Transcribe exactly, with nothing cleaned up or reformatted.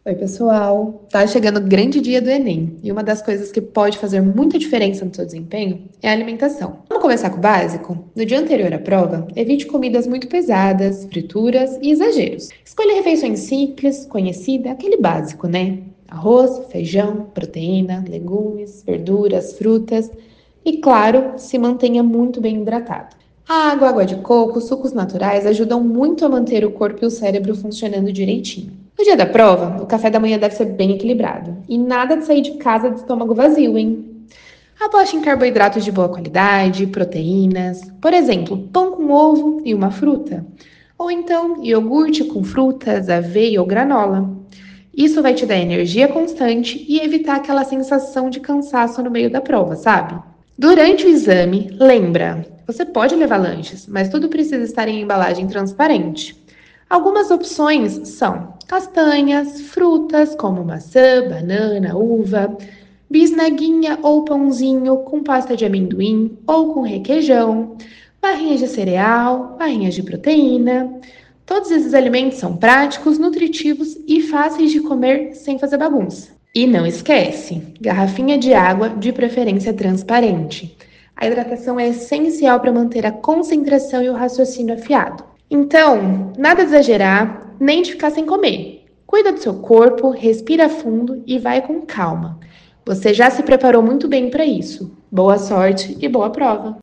Oi, pessoal! Tá chegando o grande dia do Enem e uma das coisas que pode fazer muita diferença no seu desempenho é a alimentação. Vamos começar com o básico? No dia anterior à prova, evite comidas muito pesadas, frituras e exageros. Escolha refeições simples, conhecida, aquele básico, né? Arroz, feijão, proteína, legumes, verduras, frutas e, claro, se mantenha muito bem hidratado. A água, água de coco, sucos naturais ajudam muito a manter o corpo e o cérebro funcionando direitinho. No dia da prova, o café da manhã deve ser bem equilibrado. E nada de sair de casa de estômago vazio, hein? Aposte em carboidratos de boa qualidade, proteínas, por exemplo, pão com ovo e uma fruta. Ou então, iogurte com frutas, aveia ou granola. Isso vai te dar energia constante e evitar aquela sensação de cansaço no meio da prova, sabe? Durante o exame, lembra, você pode levar lanches, mas tudo precisa estar em embalagem transparente. Algumas opções são castanhas, frutas como maçã, banana, uva, bisnaguinha ou pãozinho com pasta de amendoim ou com requeijão, barrinhas de cereal, barrinhas de proteína. Todos esses alimentos são práticos, nutritivos e fáceis de comer sem fazer bagunça. E não esquece, garrafinha de água, de preferência transparente. A hidratação é essencial para manter a concentração e o raciocínio afiado. Então, nada de exagerar, nem de ficar sem comer. Cuida do seu corpo, respira fundo e vai com calma. Você já se preparou muito bem para isso. Boa sorte e boa prova!